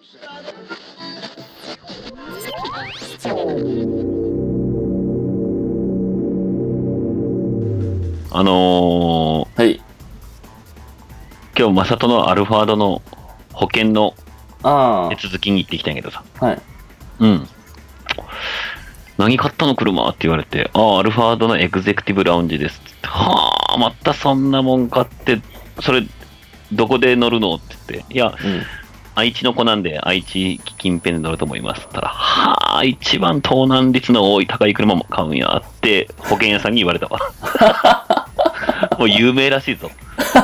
はい。 今日マサトのアルファードの保険のあ手続きに行ってきたんやけどさ。 あ、はい。 うん。何買ったの車って言われて、アルファードのエグゼクティブラウンジですって。はあ、またそんなもん買って、それ、どこで乗るのって言って、いや、愛知の子なんで、愛知近辺で乗ると思いますって言ったら、はあ、一番盗難率の多い高い車も買うんやって、保険屋さんに言われたわ。もう有名らしいぞ。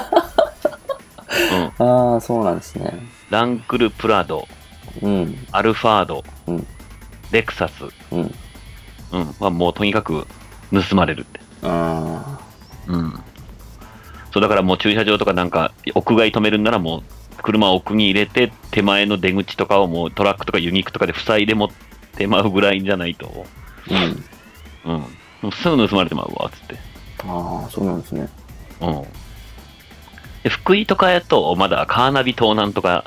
うん、ああ、そうなんですね。 ランクルプラド、アルファード、レクサス、まあ、もうとにかく盗まれるって。そうだからもう駐車場とかなんか屋外止めるんならもう車を奥に入れて手前の出口とかをもうトラックとかユニークとかで塞いで持ってまうぐらいじゃないと、もうすぐ盗まれてまうわっつって。 ああ、そうなんですね。 で福井とかやとまだカーナビ盗難とか、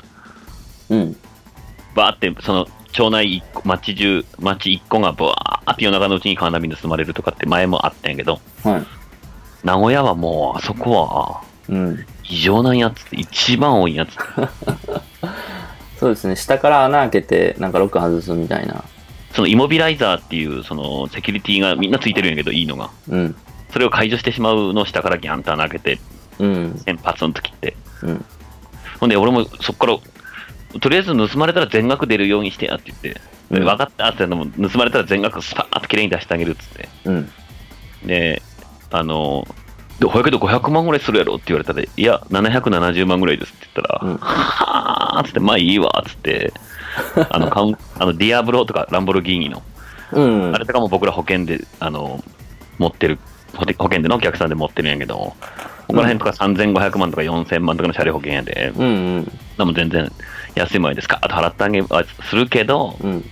バーってその町内町1個がバーって夜中のうちにカーナビ盗まれるとかって前もあったんやけど、名古屋はもうあそこは異常なやつって一番多いやつ。 そうですね、下から穴開けてなんかロック外すみたいな。 そのイモビライザーっていうそのセキュリティがみんなついてるんやけどいいのが、それを解除してしまうのを下からギャンと穴開けて、パツンと切って、ほんで俺もそこからとりあえず盗まれたら全額出るようにしてやって言って、分かったって盗まれたら全額スパーッときれいに出してあげるっつって、でほやけど500万ぐらいするやろって言われたら、いや770万ぐらいですって言ったら、はーっつって、まあいいわっつって、ディアブロとかランボルギーニの、あれとかも僕ら保険で持ってる、保険でのお客さんで持ってるんやけど、ここら辺とか3500万とか4000万とかの車両保険やで、でも全然安い前ですかあと払ってあげするけど、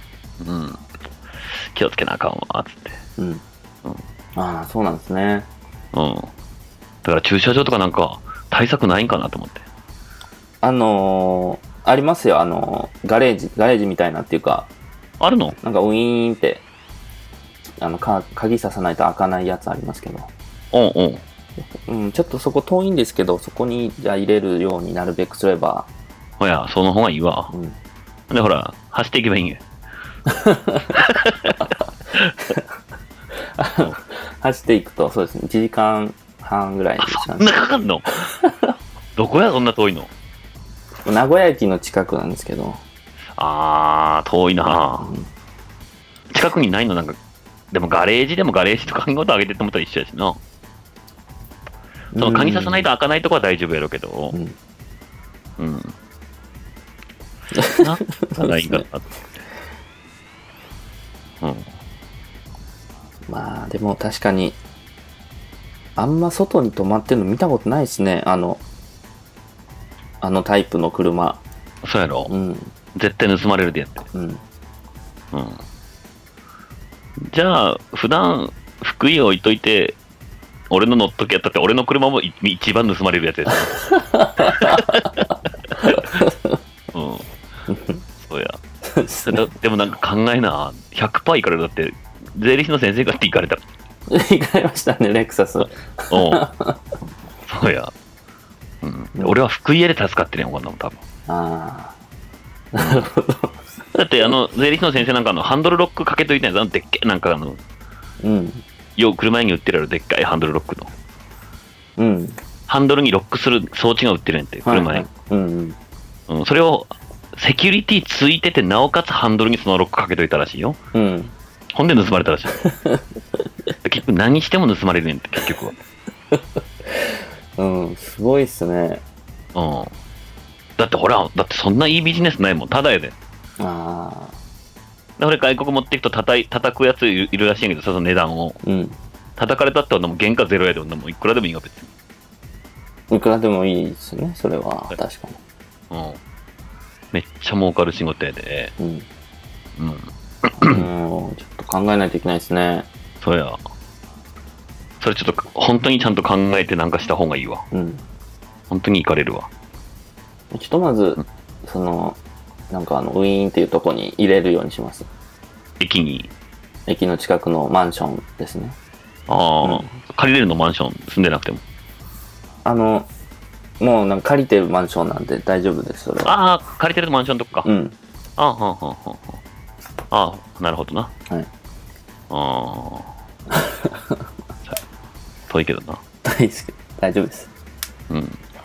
気をつけなあかんわっつって。 ああ、そうなんですね。 だから駐車場とかなんか対策ないんかなと思って。 ありますよ、ガレージみたいなっていうか。 あるの？ なんかウィーンって、鍵ささないと開かないやつありますけど。ちょっとそこ遠いんですけど、そこにじゃあ入れるようになるべくすれば。 ほや、その方がいいわ。で、ほら、走っていけばいいんや。 走っていくと、そうですね、1時間半ぐらいですかね。 そんなかかんの？どこや、そんな遠いの？ 名古屋駅の近くなんですけど。 遠いな、近くにないのなんか、でもガレージと鍵ごと上げてって思ったら一緒やしな。その鍵ささないと開かないとこは大丈夫やろうけど、なんかいいかなって。 まあでも確かにあんま外に止まってるの見たことないですね、あのタイプの車。 そうやろ、絶対盗まれるでやって。じゃあ普段福井置いといて俺の乗っときやったって俺の車も一番盗まれるやつやつ。そうや。でもなんか考えな、100% いかれる。だって税理士の先生がって行かれた。 行かれましたね、レクサス。 そうや。俺は福井屋で助かってるやん、こんなもん多分。 なるほど。 だって税理士の先生なんかハンドルロックかけといたやつ、でっけえなんか車屋に売ってるやろ、でっかいハンドルロックの。ハンドルにロックする装置が売ってるんやって、車屋に。それをセキュリティついてて、なおかつハンドルにそのロックかけといたらしいよ。ほんで盗まれたらしい。結局何しても盗まれるねんって、結局は。すごいっすね。 だってほら、そんないいビジネスないもん、ただやで。俺外国持っていくと叩くやついるらしいんやけどさ、その値段を。叩かれたって女も原価ゼロやで、女もいくらでもいいわ別に。 いくらでもいいですね、それは。確かに。 めっちゃ儲かる仕事やで。 ちょっと考えないといけないですね。 そうや。それちょっと本当にちゃんと考えてなんかした方がいいわ。本当に行かれるわ。 ちょっとまず、 なんかウィーンっていうとこに入れるようにします。 駅の近くのマンションですね。 ああ、借りれるのマンション住んでなくても。 もうなんか借りてるマンションなんで大丈夫です、それは。 ああ、借りてるマンションとか。 うん。 ああ、はんはんはんはん。ああ、なるほどな。 はい。 ああ。遠いけどな。 大丈夫です。 うん。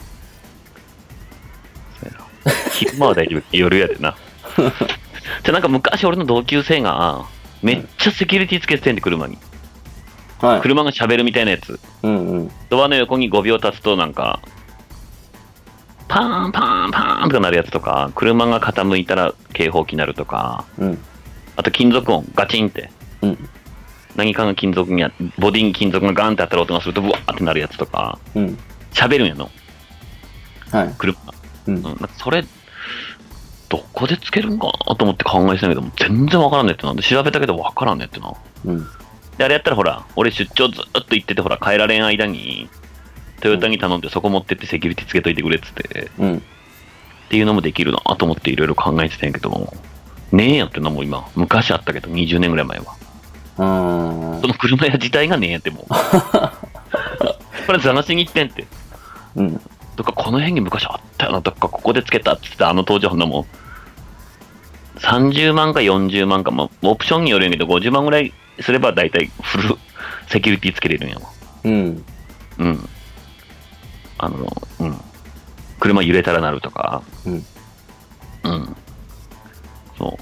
そうやな。昼間は大丈夫。夜やでな。じゃなんか昔俺の同級生が、めっちゃセキュリティつけてんで、車に。はい。車が喋るみたいなやつ。 うんうん。 ドアの横に5秒経つとなんか、パーンパーンパーンとかなるやつとか、車が傾いたら警報器になるとか、 うん。 あと金属音、ガチンって。 うん。 何かが金属にボディに金属がガンって当たる音がするとブワーってなるやつとか、 うん。 喋るんやの。 はい。 車。 うん。 それ、どこでつけるんかなと思って考えてたけど、全然わからんねってな。で、調べたけどわからんねってな。 うん。 で、あれやったらほら、俺出張ずっと行ってて、ほら、帰られん間に、トヨタに頼んでそこ持ってってセキュリティつけといてくれっつって、 うん。 っていうのもできるなと思っていろいろ考えてたんやけども、ねえやってのも今、昔あったけど、20年ぐらい前は。その車屋自体がねえやってもう。これざなしに行ってんって。 うん。 どっかこの辺に昔あったよな、どっかここでつけたって言ってたあの当時はほんなもん。30万か40万か、まあ、オプションによるんやけど、50万ぐらいすれば大体フルセキュリティつけれるんやわ。 うん。 うん。うん。車揺れたらなるとか。 うん。 うん。そう。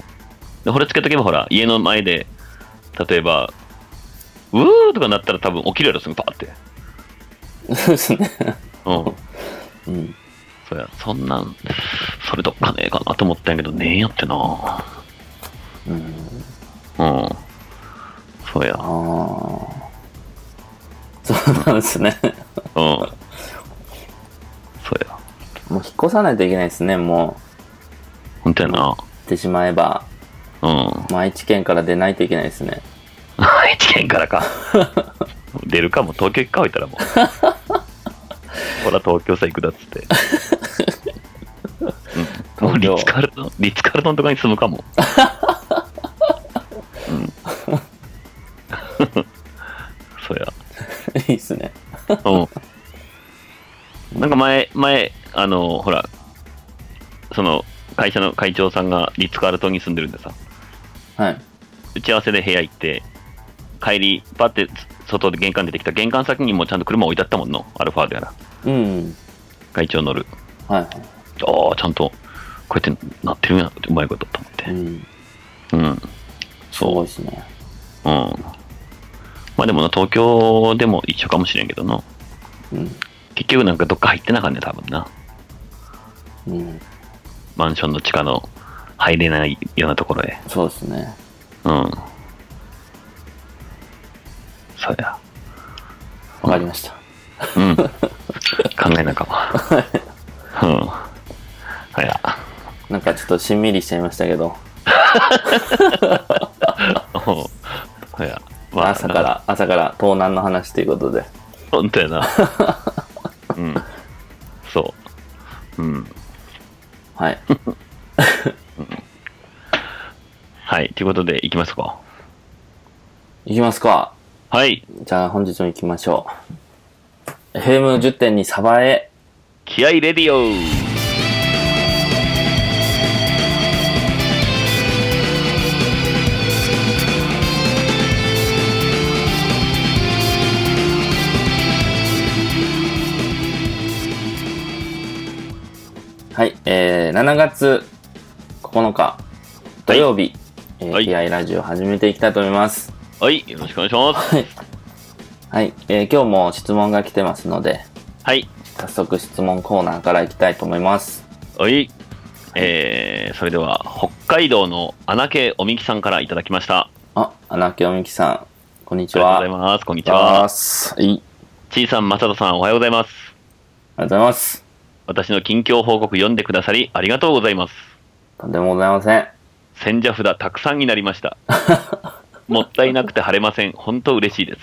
で、これつけとけばほら、家の前で、例えば、うーとかなったら多分起きるやろ、すぐパーって。 そうですね。 うん。 うん。 そうや、そんなん、それどっかねえかなと思ったんやけど、ねえやってな。 うん。 うん。そうや。 そうなんですね。 うん。そうや。 もう引っ越さないといけないですね、もう。 ほんとやな。 ってしまえば。 うん。 愛知県から出ないといけないですね。 愛知県からか。出るかも、東京行くか、置いたらもう。ほら、東京さ行くだっつって。うん、もうリッツカルトンとかに住むかも。うん。そうや。 いいっすね。 うん。なんか前、ほら、その、会社の会長さんがリッツカールトンに住んでるんでさ。 はい。 打ち合わせで部屋行って、帰り、パって外で玄関出てきた玄関先にもちゃんと車置いてあったもんの、アルファードやら。 うん。 会長乗る。 はい。 ああ、ちゃんと、こうやってなってるんや、うまいことと思って。うん。うん。 すごいですね。 うん。まあでもな、東京でも一緒かもしれんけどな。うん。結局なんかどっか入ってなかんね、多分な。うん。マンションの地下の入れないようなところへ。 そうですね。 うん。そうや。 わかりました。 うん。考えなかも。うん。はいや。 なんかちょっとしんみりしちゃいましたけど。 はいや。 まあ、朝から盗難の話ということで。 本当やな。うん。そう。うん。 はい。 うん、はい。ということで、いきますか。 いきますか。 はい。 じゃあ本日も行きましょう。FM10.2 サバへ。 気合いレディオ。 はい。7月9日土曜日、はい、気合いラジオ始めていきたいと思います。 はい。よろしくお願いします。はい。 はい。今日も質問が来てますので、 はい。 早速質問コーナーからいきたいと思います。 はい。それでは、北海道の穴家おみきさんからいただきました。 穴家おみきさん、こんにちは。 ありがとうございます。こんにちは。 はい。 ちいさん、まさとさん、おはようございます。 ありがとうございます。 私の近況報告読んでくださり、ありがとうございます。 とんでもございません。 千社札たくさんになりました。もったいなくて晴れません。本当嬉しいです。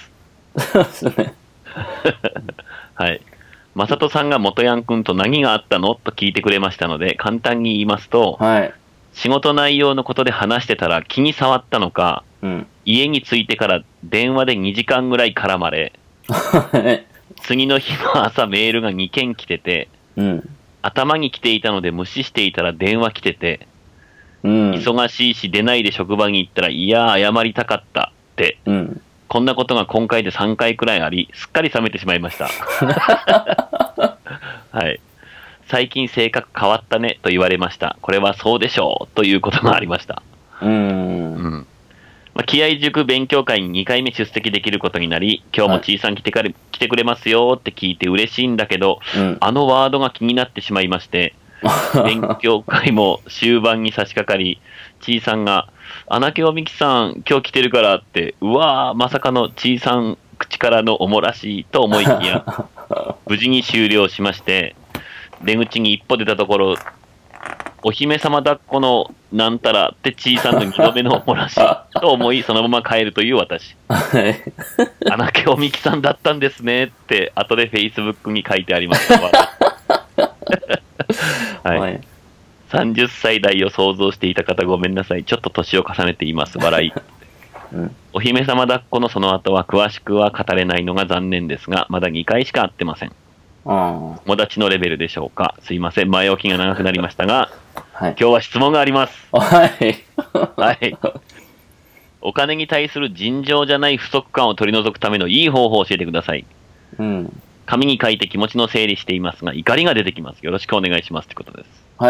そうですね。 はい。まさとさんが元ヤンくんと何があったのと聞いてくれましたので、簡単に言いますと、 はい。 仕事内容のことで話してたら気に障ったのか、家に着いてから電話で2時間ぐらい絡まれ、次の日の朝メールが2件来てて、頭に来ていたので無視していたら電話来てて、忙しいし出ないで職場に行ったら、いや謝りたかったって、こんなことが今回で3回くらいあり、すっかり冷めてしまいました。はい。最近性格変わったねと言われました。これはそうでしょうということがありました。気合塾勉強会に2回目出席できることになり、今日もちいさん来てくれますよって聞いて嬉しいんだけど、あのワードが気になってしまいまして、勉強会も終盤に差し掛かり、ちいさんが、穴毛おみきさん今日来てるからって、うわーまさかのちいさん口からのおもらしいと思いきや、無事に終了しまして、出口に一歩出たところ、お姫様抱っこのなんたらってちいさんの2度目のおもらしと思い、そのまま帰るという私。穴毛おみきさんだったんですねって、後でフェイスブックに書いてありました。はい。30歳代を想像していた方ごめんなさい。ちょっと年を重ねています。笑い。お姫様抱っこのその後は詳しくは語れないのが残念ですが、まだ2回しか会ってません。友達のレベルでしょうか。すいません。前置きが長くなりましたが、今日は質問があります。はい。お金に対する尋常じゃない不足感を取り除くためのいい方法を教えてください。紙に書いて気持ちの整理していますが、怒りが出てきます。よろしくお願いしますってことです。はい。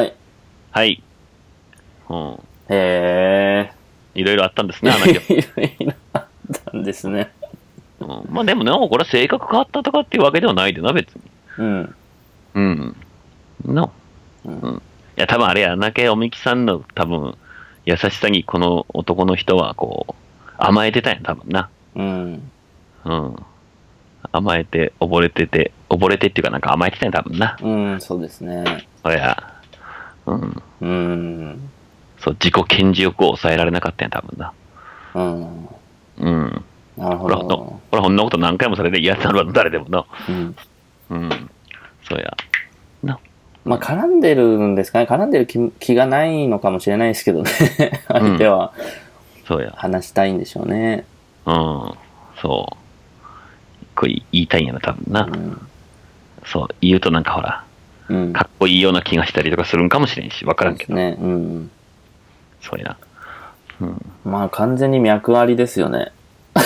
いろいろあったんですね、 いろいろあったんですね。 まあでもね、これは性格変わったとかっていうわけではないでな、別に。いや、多分あれや、穴毛おみきさんの多分、優しさにこの男の人はこう、甘えてたんや、多分な。甘えて、溺れてっていうかなんか甘えてたんや、多分な。 そうですね。 そや。そう、自己顕示欲を抑えられなかったんや、多分な。なるほど。これほんなこと何回もされて嫌になるわ、誰でもな。そうや。 まあ、絡んでるんですかね。絡んでる気がないのかもしれないですけどね。相手は。そうや。話したいんでしょうね。 そう。これ言いたいんやな、多分な。そう、言うとなんかほら、かっこいいような気がしたりとかするんかもしれんし、わからんけど。ね。そうや。 まあ、完全に脈ありですよね。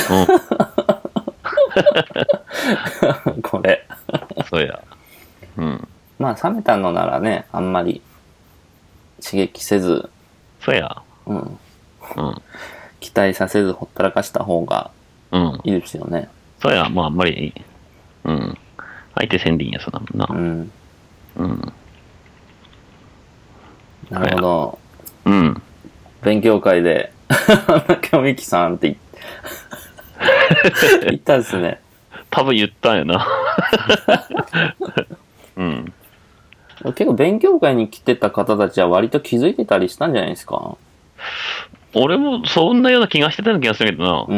これ。 そうや。 まあ、冷めたのならね、あんまり刺激せず。 そうや。 期待させずほったらかした方がいいですよね。 そうや、もうあんまり、相手せんでいいんや、そうだもんな。 なるほど。勉強会で、穴毛おみきさんって言ったんですね。 多分言ったんやな。 結構勉強会に来てた方たちは割と気づいてたりしたんじゃないですか？ 俺もそんなような気がしてたような気がするけどな。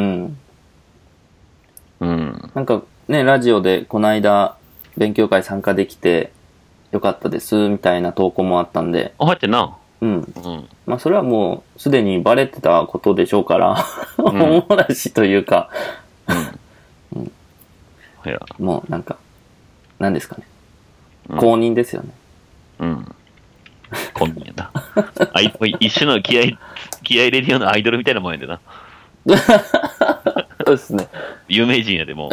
なんかね、ラジオでこの間勉強会参加できてよかったですみたいな投稿もあったんで。 入ってんな。 まあそれはもうすでにバレてたことでしょうから、おもらしというか、もうなんか、なんですかね。公認ですよね。 公認やな。一種の気合レディオのアイドルみたいなもんやでな。 そうですね。 有名人やでも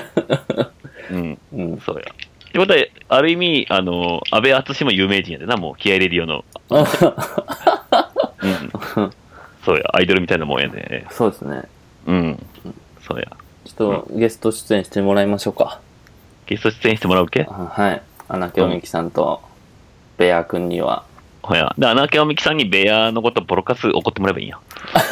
そうや。ってことは、ある意味、安倍淳も有名人やでな、もう、気合レディオの。そうや、アイドルみたいなもんやで。 そうですね。 そうや。 ちょっとゲスト出演してもらいましょうか。 ゲスト出演してもらうっけ？ はい。穴毛おみきさんと、ベア君には。 ほや。で、穴毛おみきさんにベアのことボロカス怒ってもらえばいいんや。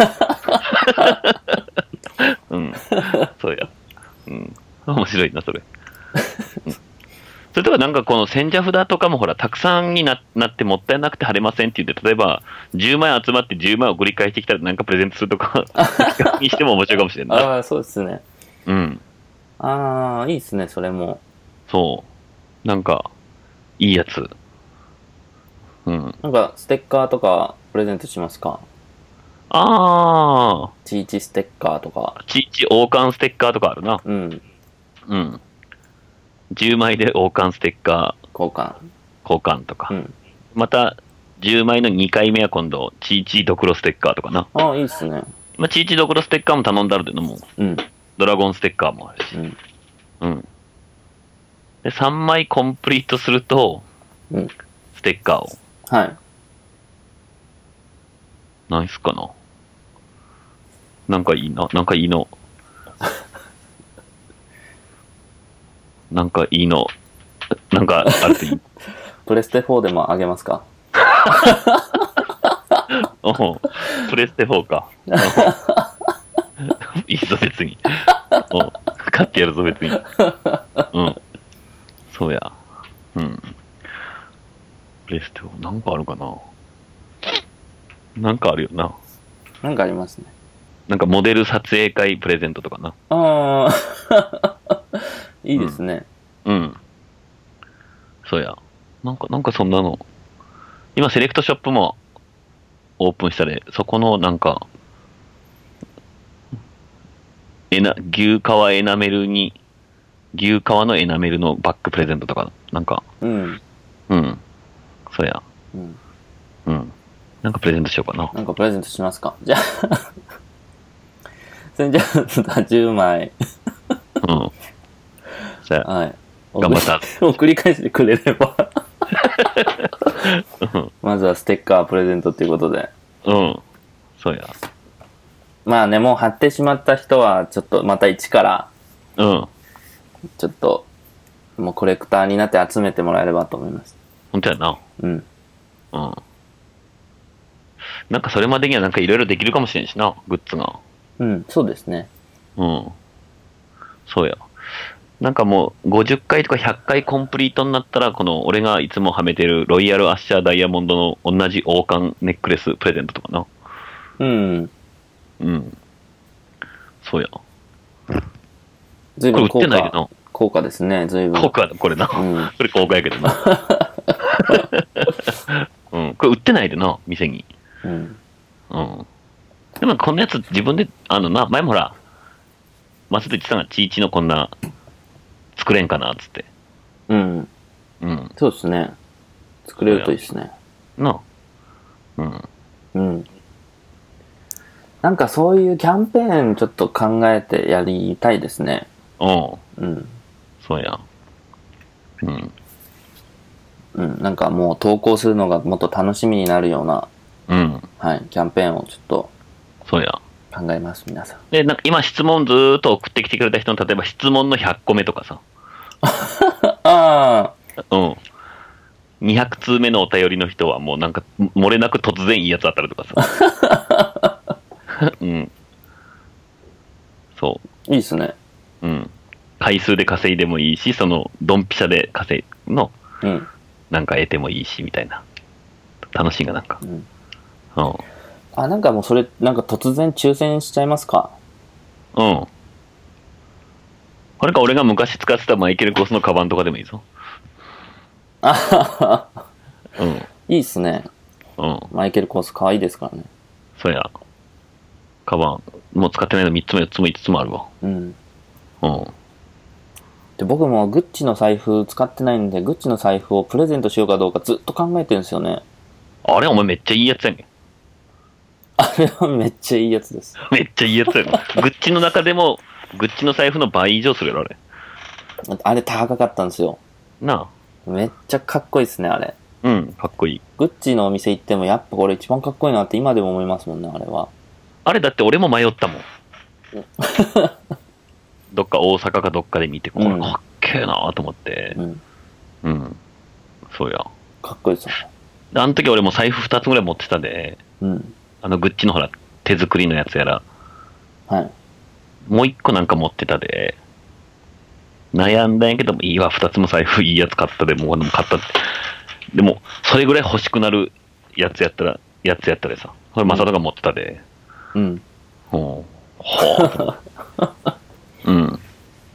そうや。面白いな、それ。それとかなんかこの千社札とかもほら、たくさんになってもったいなくて貼れませんって言って、例えば、10枚集まって10枚を繰り返してきたらなんかプレゼントするとか、にしても面白いかもしれんない。 ああ、そうですね。ああ、いいですね、それも。 そう。なんか、いいやつ。 うん。 なんか、ステッカーとかプレゼントしますか？ ああ。 チーチステッカーとか。 チーチ王冠ステッカーとかあるな。 うん。 うん。10枚で王冠ステッカー交換。 交換とか。 うん。 また、10枚の2回目は今度、チーチドクロステッカーとかな。 ああ、いいっすね。 まあ、チーチドクロステッカーも頼んだるでのも、 うん。 ドラゴンステッカーもあるし。 うん。 うん。で、3枚コンプリートすると、 うん。 ステッカーを。 はい。 何すかな。なんかいいな。なんかいいの。なんかいいの。なんかあるといい。 プレステ4でもあげますか？ おうプレステ4か。いいぞ、別に。おう買ってやるぞ、別に。うん。そうや。うん。プレステ4、なんかあるかな。なんかあるよな。 なんかありますね。 なんかモデル撮影会プレゼントとかな。 ああ、いいですね。 うん。そうや。なんかそんなの。今、セレクトショップもオープンしたで、そこのなんか、牛革エナメルに、牛革のエナメルのバッグプレゼントとか、なんか、 うん。 うん。そうや。 うん。 うん。なんかプレゼントしようかな。 なんかプレゼントしますか？じゃあ、それじゃあ、10枚。 うん。じゃあ、 はい。 頑張った。 送り返してくれれば。まずはステッカープレゼントっていうことで。 うん。そうや。 まあね、もう貼ってしまった人は、ちょっとまた一から、 うん。 ちょっと、もうコレクターになって集めてもらえればと思います。 ほんとやな。 うん。 うん。なんかそれまでにはなんかいろいろできるかもしれんしな、グッズが。 うん、そうですね。 うん。そうや。なんかもう50回とか100回コンプリートになったら、この俺がいつもはめてるロイヤルアッシャーダイヤモンドの同じ王冠ネックレスプレゼントとかな。 うん。 うん。そうや。 随分これ売ってないでな。 高価ですね、随分。 高価だ、これな。 うん、 これ高価やけどな。うん。これ売ってないでな、店に。 うん。 うん。でもこんなやつ自分で、前もほら、松戸さんがチーチのこんな、作れんかな、つって。 うん。 うん。 そうですね。作れるといいですね。 なあ。うん。 うん。なんかそういうキャンペーンちょっと考えてやりたいですね。 おうん。 そうや。うん。 うん。なんかもう投稿するのがもっと楽しみになるような、 うん。 はい、キャンペーンをちょっとそうや。 考えます、皆さん。 で、なんか今質問ずーっと送ってきてくれた人の、例えば質問の100個目とかさ。 ああ。 うん。200通目のお便りの人はもうなんか、漏れなく突然いいやつあったりとかさ。うん。そう。いいっすね。 うん。回数で稼いでもいいし、その、ドンピシャで稼いの、 うん。 なんか得てもいいし、みたいな。楽しいがなんか。 うん。 うん。 あ、なんかもうそれ、なんか突然抽選しちゃいますか？ うん。これか俺が昔使ってたマイケル・コースのカバンとかでもいいぞ。 あはは。 うん。 いいっすね。 うん。 マイケルコース可愛いですからね。 そうや。カバン、もう使ってないの3つも4つも5つもあるわ。 うん。 うん。 で、僕もグッチの財布使ってないんで、グッチの財布をプレゼントしようかどうかずっと考えてるんですよね。 あれお前めっちゃいいやつやんけ。 あれはめっちゃいいやつです。 めっちゃいいやつやん。グッチの中でも、グッチの財布の倍以上するやろ、あれ。 あれ高かったんですよ。 なあ。めっちゃかっこいいですね、あれ。 うん、かっこいい。 グッチのお店行ってもやっぱこれ一番かっこいいなって今でも思いますもんね、あれは。 あれだって俺も迷ったもん。どっか大阪かどっかで見て、これかっけえなと思って。うん。うん。そうや。 かっこいいですよね。 あの時俺も財布2つぐらい持ってたで、うん。グッチのほら、手作りのやつやら。はい。もう1個なんか持ってたで、悩んだんやけども、いいわ、2つも財布いいやつ買ったで、もう買ったって。でも、それぐらい欲しくなるやつやったらさ、これマサトが持ってたで。うん。ほう。うん。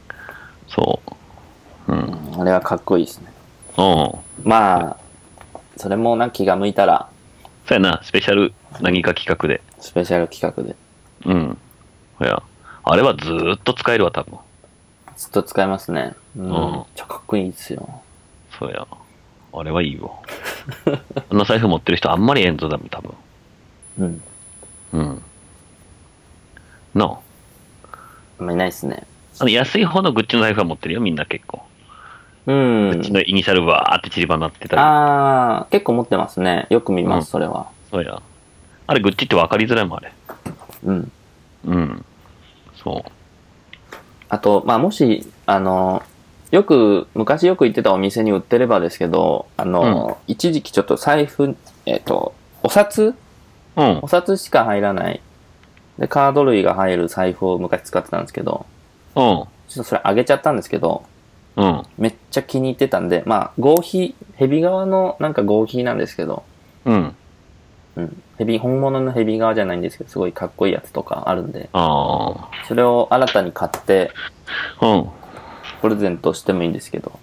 そう。うん。あれはかっこいいですね。うん。まあ、 それもな、気が向いたら。 そうやな、スペシャル何か企画で。 スペシャル企画で。 うん。いや、あれはずーっと使えるわ、多分。 ずっと使えますね。うん。めっちゃかっこいいですよ。 そうや。あれはいいわ。あんな財布持ってる人あんまりえんぞ、多分。うん。うん。なあ。 あんまいないっすね。 安い方のグッチの財布は持ってるよ、みんな結構。 うん。 グッチのイニシャルバーって散りばなってたり。 あー、結構持ってますね。よく見ます、それは。 そうや。あれ、グッチって分かりづらいもん、あれ。 うん。 うん。そう。 あと、まあ、もし、昔よく行ってたお店に売ってればですけど、一時期ちょっと財布、お札お札しか入らない。で、カード類が入る財布を昔使ってたんですけど、ちょっとそれあげちゃったんですけど、めっちゃ気に入ってたんで、まあ、合皮、ヘビ革のなんか合皮なんですけど、本物のヘビ革じゃないんですけど、すごいかっこいいやつとかあるんで、それを新たに買って、プレゼントしてもいいんですけど。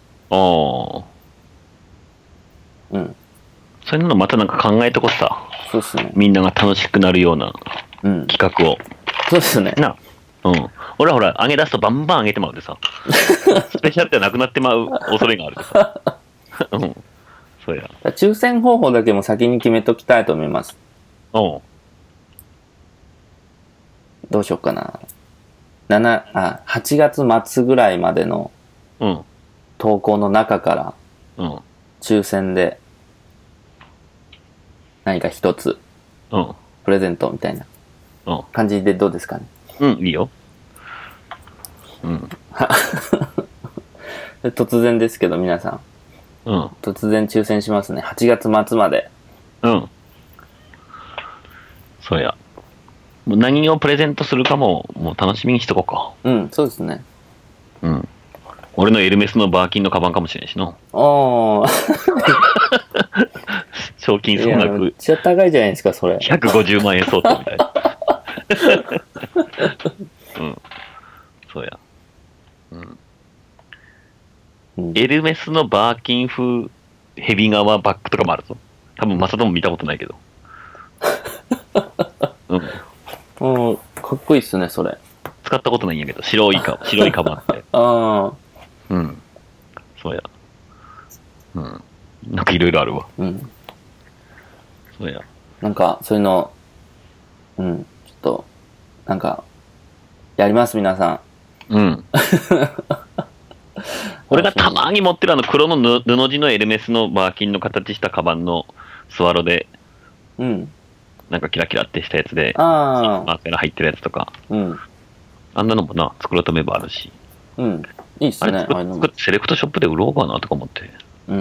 そういうのまたなんか考えとこさ。 そうっすね。 みんなが楽しくなるような企画を。 そうっすね。 俺はほら、上げ出すとバンバン上げてまうでさ。スペシャルってなくなってまう恐れがあるでさ。そうや。 抽選方法だけも先に決めときたいと思います。どうしようかな。8月末ぐらいまでの投稿の中から抽選で何か一つプレゼントみたいな感じでどうですかね。 いいよ。 突然ですけど皆さん、突然抽選しますね。8月末まで。 そうや。もう何をプレゼントするかもう楽しみにしとこうか。そうですね。 俺のエルメスのバーキンのカバンかもしれんしな。賞金総額。 めっちゃ高いじゃないですか、それ。 150万円相当みたいな。そうや。エルメスのバーキン風ヘビ革バッグとかもあるぞ。多分マサトも見たことないけど。 かっこいいっすね、それ。 使ったことないんやけど、白いカバンって。そうや。なんかいろいろあるわ。そうや。 なんか、そういうの、ちょっと、なんか、やります、皆さん。 俺がたまに持ってる黒の布地のエルメスのバーキンの形したカバンのスワロで、なんかキラキラってしたやつで、マークが入ってるやつとか、あんなのもな、作ろうとめばあるし。 いいっすね。 作ってセレクトショップで売ろうかなとか思って。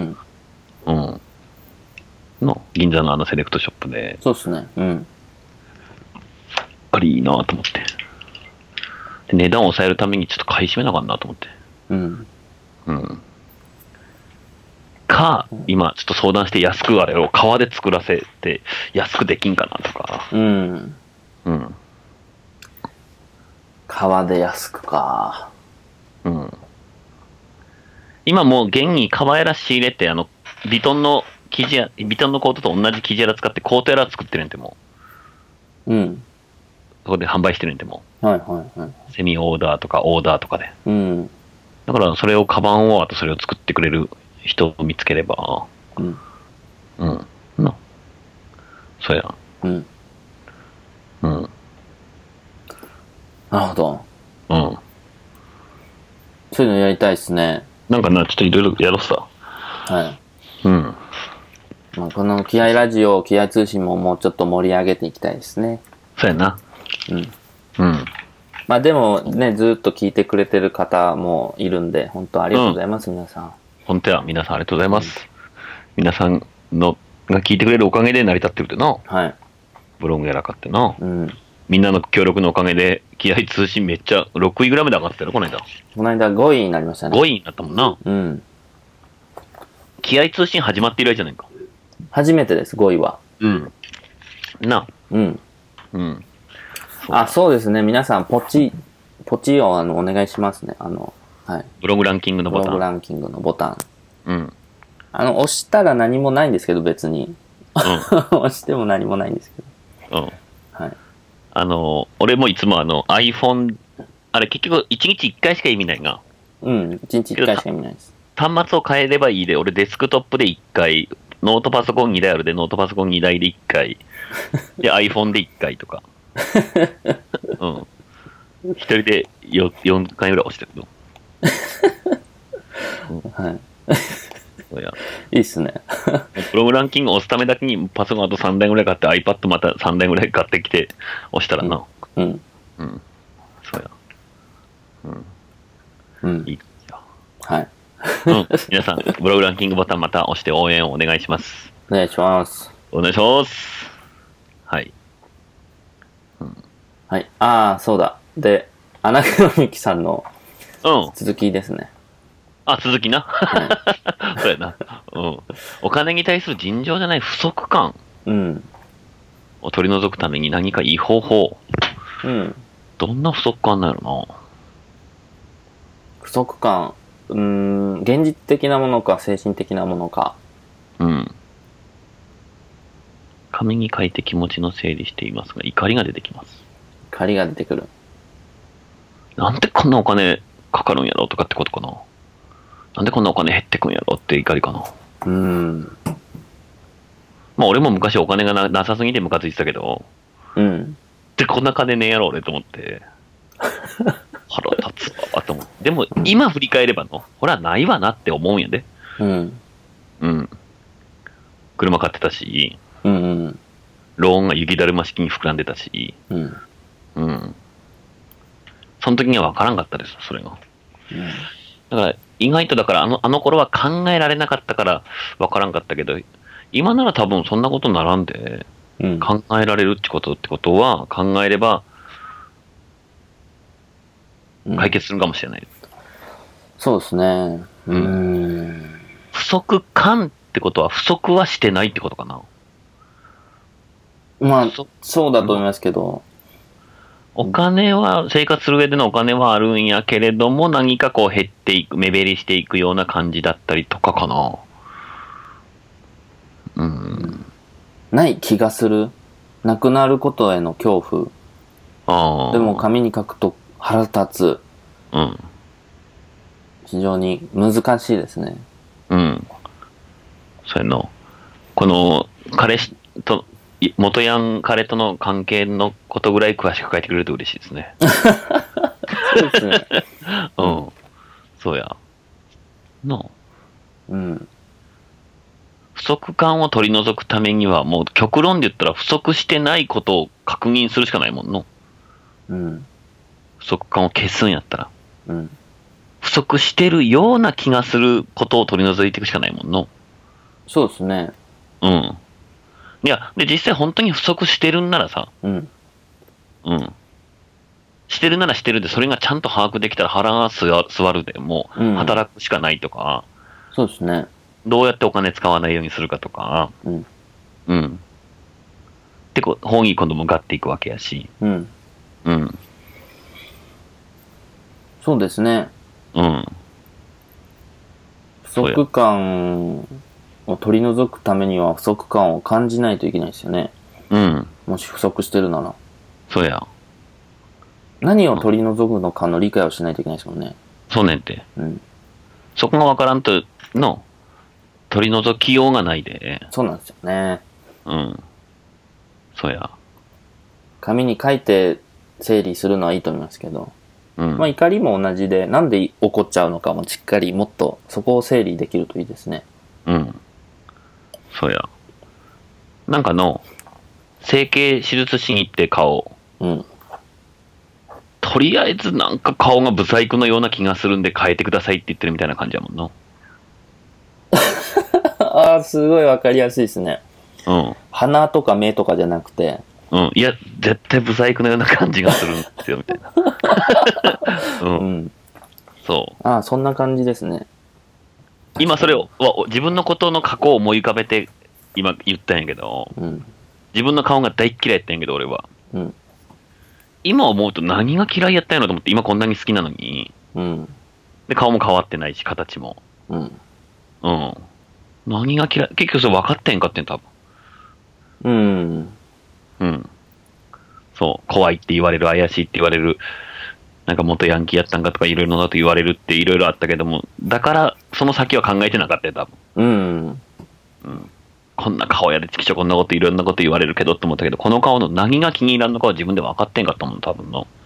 銀座のセレクトショップで。 そうっすね。 あれいいなと思って。で値段を抑えるためにちょっと買い占めなあかんなと思って。今ちょっと相談して安くあれを革で作らせて安くできんかなとか。 革で安くか。 今もう現に革やら仕入れてビトンのコートと同じ生地やら使ってコートやら作ってるんでもそこで販売してるんでもセミオーダーとかオーダーとかでだからそれをカバンをあとそれを作ってくれる人を見つければそうやなるほどそういうのやりたいっすね。 なんかな、ちょっといろいろやろうさ。 まあ、この気合ラジオ、気合通信ももうちょっと盛り上げていきたいですね。 そうやな。 まあでもね、ずっと聞いてくれてる方もいるんで、本当ありがとうございます、皆さん。 本当や、皆さんありがとうございます。皆さんのが聞いてくれるおかげで成り立ってるってな。ブログやらかってな。みんなの協力のおかげで、気合通信めっちゃ6位ぐらいまで上がってたよ、この間。 この間5位になりましたね。 5位になったもんな。気合通信始まって以来じゃないか。 初めてです、5位は。 な。 そうですね。皆さん、ポチをお願いしますね。 ブログランキングのボタン。 ブログランキングのボタン。 押したら何もないんですけど、別に。押しても何もないんですけど。はい。 俺もいつもiPhone、あれ結局1日1回しか意味ないが。 1日1回しか意味ないです。 端末を変えればいいで、俺デスクトップで1回、ノートパソコン2台あるで、ノートパソコン2台で1回、で iPhone で1回とか。一人で 4回ぐらい押してるの。 はい。 そうや。 いいっすね。 プログランキング押すためだけにパソコンあと3台ぐらい買って iPad また3台ぐらい買ってきて押したらな。そうや。いいよ。 はい。 皆さん、ブログランキングボタンまた押して応援をお願いします。 お願いします。 お願いします。はい。 はい。そうだ。で、穴黒美樹さんの続きですね。 続きな。そうやな。お金に対する尋常じゃない不足感を取り除くために何かいい方法。どんな不足感なんやろな。 不足感。現実的なものか精神的なものか。 紙に書いて気持ちの整理していますが、怒りが出てきます。 怒りが出てくる。 なんでこんなお金かかるんやろとかってことかな。なんでこんなお金減ってくんやろって怒りかな。まあ俺も昔お金が なさすぎてムカついてたけど、でこんな金ねえやろ俺と思って。腹立つわと思って。でも今振り返ればの、ほらないわなって思うんやで。車買ってたし、ローンが雪だるま式に膨らんでたし、その時には分からんかったです、それが。だから意外とだからあの頃は考えられなかったから分からんかったけど、今なら多分そんなことならんで、考えられるってことは考えれば解決するかもしれない。 そうですね。 不足感ってことは不足はしてないってことかな。 まあそうだと思いますけど、 お金は生活する上でのお金はあるんやけれども、何かこう減っていく、目減りしていくような感じだったりとかかな。 ない気がする。なくなることへの恐怖。でも紙に書くと腹立つ。非常に難しいですね。 そうやな。この彼氏と元ヤン彼との関係のことぐらい詳しく書いてくれると嬉しいですね。 そうですね。 そうや。不足感を取り除くためには、もう極論で言ったら不足してないことを確認するしかないもんの。不足感を消すんやったら。不足してるような気がすることを取り除いていくしかないもんの。 そうですね。 いや、で、実際本当に不足してるんならさ、してるならしてるで、それがちゃんと把握できたら腹が座るで、もう働くしかないとか、 そうですね。 どうやってお金使わないようにするかとか、で、方に今度向かっていくわけやし。 そうですね。不足感を取り除くためには不足感を感じないといけないですよね。もし不足してるなら。 そうや。 何を取り除くのかの理解をしないといけないですもんね。 そうねんて。そこがわからんと取り除きようがないで。 そうなんですよね。 そうや。 紙に書いて整理するのはいいと思いますけど。まあ怒りも同じで、なんで起こっちゃうのかもしっかりもっとそこを整理できるといいですね。 そうや。なんか整形手術しに行って顔。とりあえずなんか顔がブサイクのような気がするんで変えてくださいって言ってるみたいな感じやもんな。 すごいわかりやすいですね。鼻とか目とかじゃなくて。 いや、絶対ブサイクのような感じがするんですよ、みたいな。そう。 そんな感じですね。 今それを、自分のことの過去を思い浮かべて、今言ったんやけど、自分の顔が大っ嫌いやったんやけど、俺は。今思うと何が嫌いやったんやろと思って、今こんなに好きなのに。で、顔も変わってないし、形も。 何が嫌い、結局それ分かってんかってん、多分。そう、怖いって言われる、怪しいって言われる、なんか元ヤンキーやったんかとかいろいろなこと言われるっていろいろあったけども、だからその先は考えてなかったよ、多分。こんな顔やでちきちょこんなこといろんなこと言われるけどって思ったけど、この顔の何が気に入らんのかは自分で分かってんかったもん、多分の。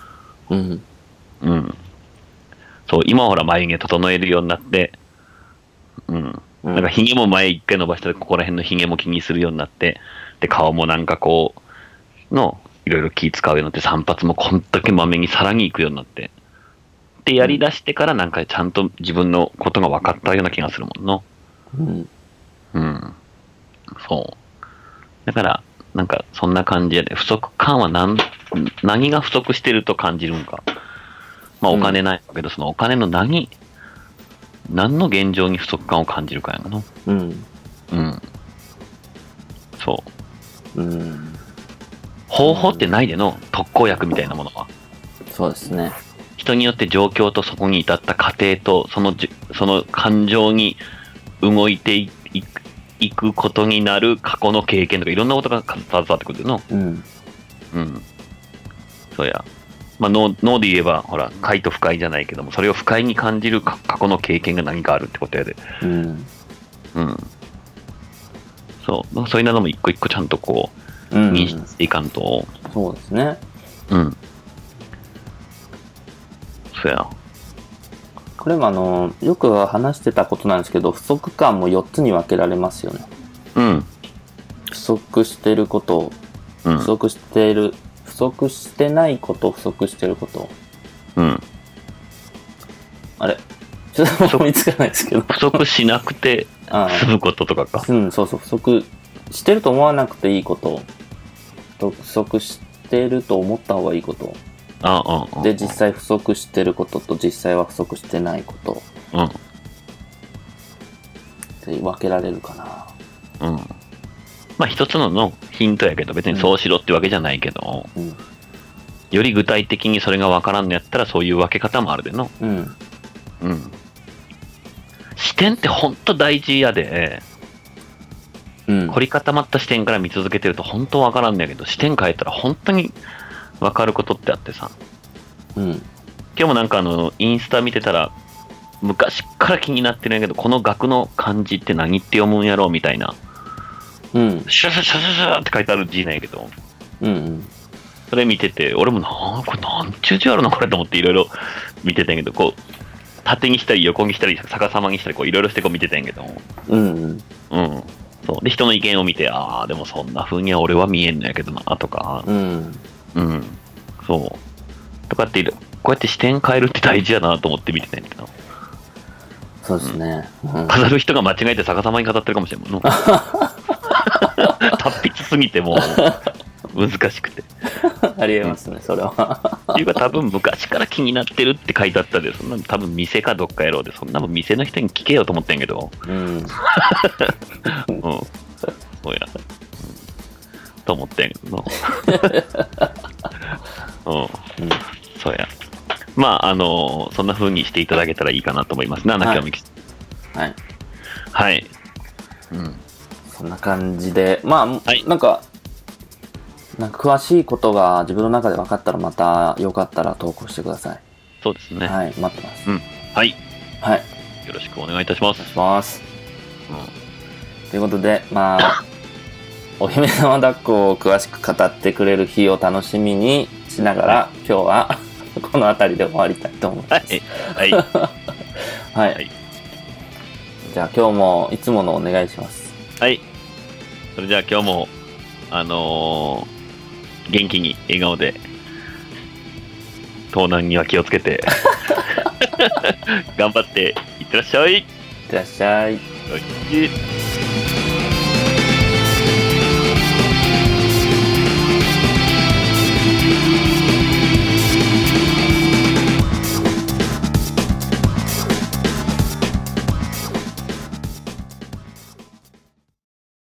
そう、今はほら眉毛整えるようになって、なんかヒゲも前一回伸ばしたらここら辺のヒゲも気にするようになって、で、顔もなんかこう、いろいろ気使うようになって、散髪もこんだけまめにさらに行くようになって。で、やり出してからなんかちゃんと自分のことが分かったような気がするもんの。そう。だから、なんかそんな感じで、不足感は何が不足してると感じるんか。まあお金ないけど、そのお金の何の現状に不足感を感じるかやがの。そう。方法ってないでの、特効薬みたいなものは。 そうですね。 人によって状況とそこに至った過程と、その感情に動いていくことになる過去の経験とかいろんなことが携わってくるの。そうや。まあ脳で言えば、ほら、快と不快じゃないけども、それを不快に感じる過去の経験が何かあるってことやで。そう。そういうのも一個一個ちゃんとこう、認識していかんと。 そうですね。 そうや。 これもよく話してたことなんですけど、不足感も4つに分けられますよね。不足してること、不足してないこと、不足してること。あれちょっと思いつかないですけど。 不足しなくて済むこととかか。 そうそう、不足してると思わなくていいこと。不足してると思った方がいいこと。で、実際不足してることと実際は不足してないこと。って分けられるかな。 まあ一つのヒントやけど、別にそうしろってわけじゃないけど、より具体的にそれが分からんのやったらそういう分け方もあるでの。視点ってほんと大事やで、凝り固まった視点から見続けてると本当分からんのやけど、視点変えたら本当に分かることってあってさ。今日もなんかインスタ見てたら、昔から気になってるんやけど、この額の漢字って何って読むんやろうみたいな。シャシャシャシャシャって書いてある字なんやけど。それ見てて、俺もこれなんちゅう字あるのこれと思っていろいろ見てたんやけど、こう、縦にしたり横にしたり逆さまにしたりこういろいろしてこう見てたんやけど。そう。で、人の意見を見て、でもそんな風には俺は見えんのやけどな、とか。そう。とかってこうやって視点変えるって大事やなと思って見てたんやけど。 そうですね。 飾る人が間違えて逆さまに飾ってるかもしれんもんの。達筆すぎてもう難しくて。 ありえますね、それは。 っていうか多分昔から気になってるって書いてあったで、そんな多分店かどっかやろうで、そんなもん店の人に聞けようと思ってんけど。そうや。と思ってんけどな。そうや。まあそんな風にしていただけたらいいかなと思います。今日はい。 そんな感じで、まあ、なんか詳しいことが自分の中で分かったらまたよかったら投稿してください。 そうですね。 はい、待ってます。 はい。 よろしくお願いいたします。 お願いします。ということで、まあ、お姫様抱っこを詳しく語ってくれる日を楽しみにしながら、今日はこの辺りで終わりたいと思います。はい。じゃあ今日もいつものお願いします。 はい。それじゃあ今日も元気に笑顔で盗難には気をつけて頑張っていってらっしゃい。 いってらっしゃい。